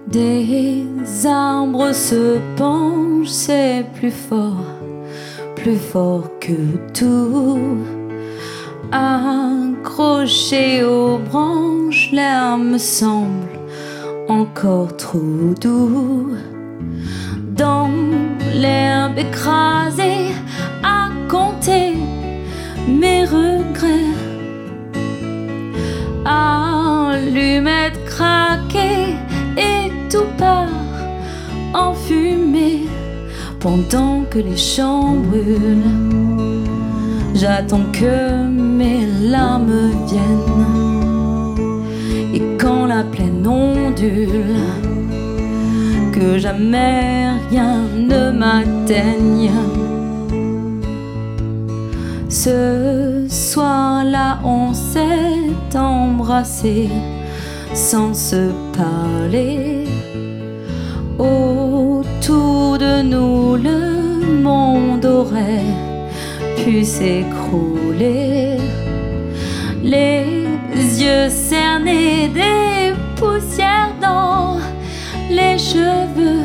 Des arbres se penchent, c'est plus fort que tout. Accroché aux branches, l'air me semble encore trop doux. Dans l'herbe écrasée, à compter mes regrets. Allumettes craquées et tout part en fumée pendant que les champs brûlent. J'attends que mes larmes viennent et quand la plaine ondule, que jamais rien ne m'atteigne. Ce soir-là, on s'est embrassé sans se parler. Autour de nous, le monde aurait pu s'écrouler. Les yeux cernés, des poussières dans les cheveux.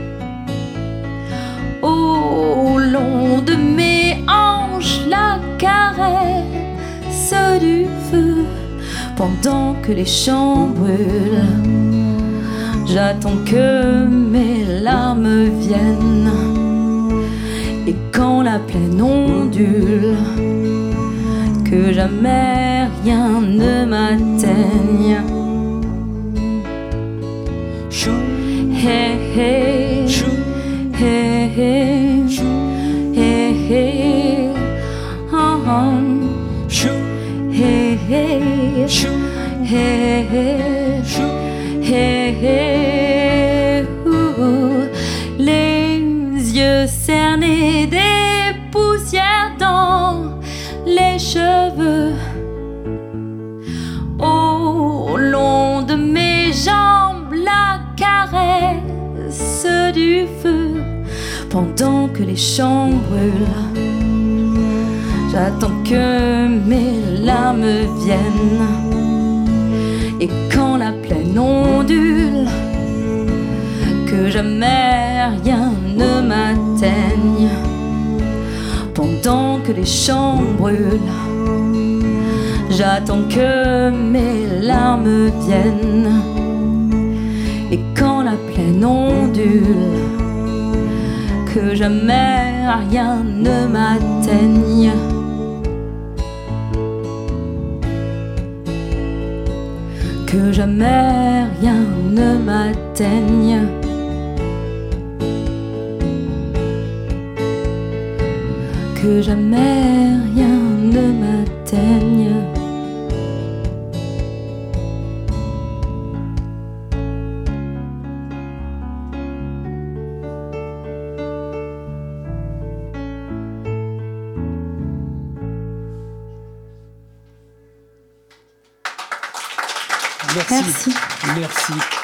Au long de mes hanches, la caresse du feu pendant que les champs brûlent. J'attends que mes larmes viennent et quand la plaine ondule, que jamais rien ne m'atteigne. Hey, hey, hey, hey, hey, hey, hey, hey, hey, hey, les yeux cernés, des poussières dans les cheveux. Au long de mes jambes, la caresse du feu pendant que les champs brûlent. J'attends que mes larmes viennent et quand la plaine ondule, que jamais rien ne m'atteigne. Pendant que les champs brûlent, j'attends que mes larmes viennent et quand la plaine ondule, que jamais rien ne m'atteigne. Que jamais rien ne m'atteigne. Que jamais rien ne m'atteigne. Merci.